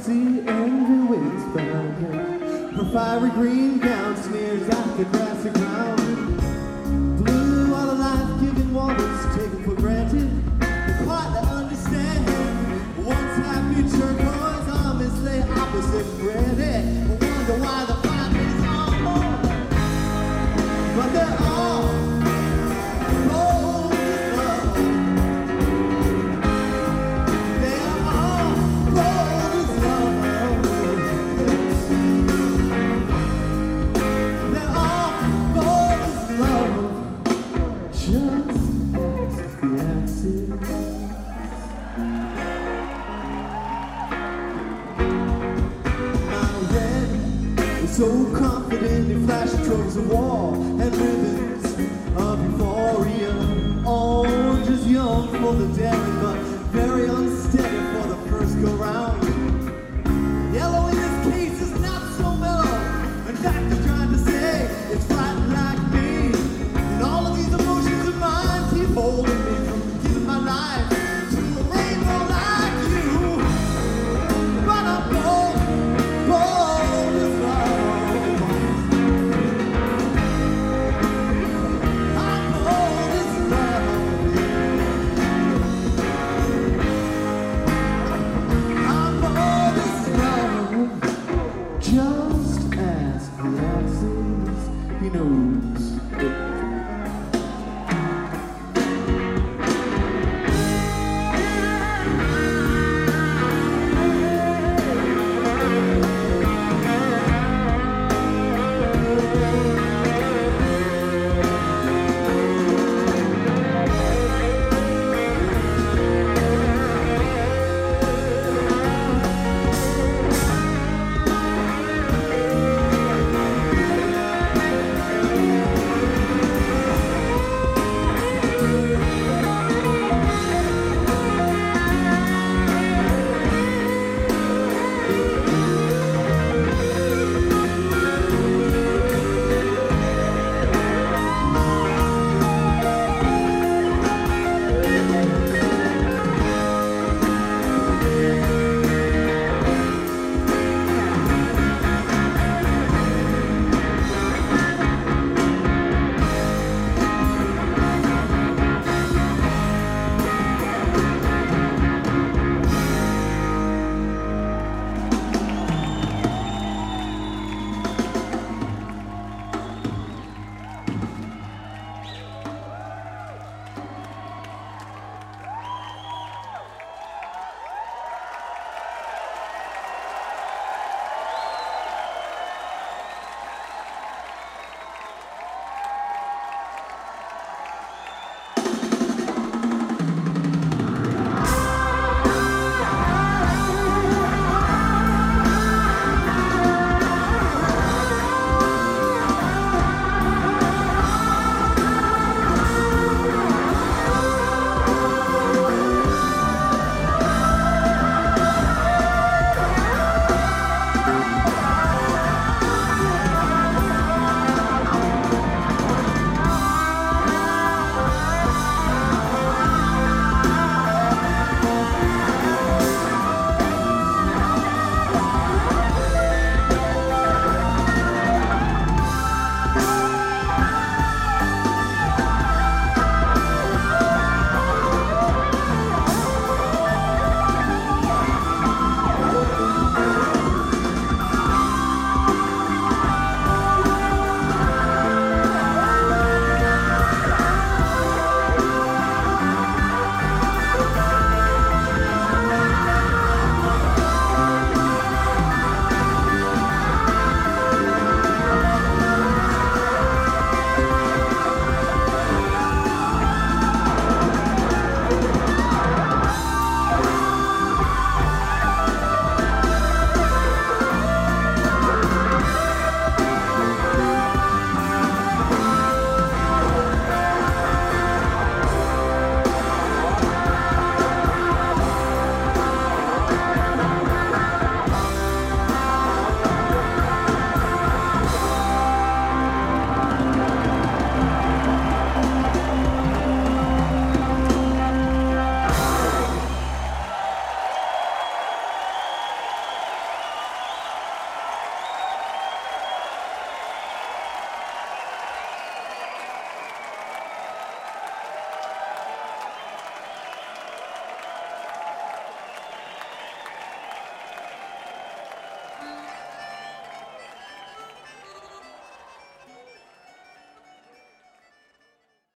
empty envy waits behind him. Her fiery green gown smears out the grassy ground. Blue are the life-giving waters taken for granted. Quite understand. Once happy turquoise armies lay opposite ready. Wonder why the fight is on more. But they're all cold as love. They are all cold as love. They're all cold as love. Just ask the answer. So confident in flashing tropes of war and ribbons of euphoria. All just young for the daring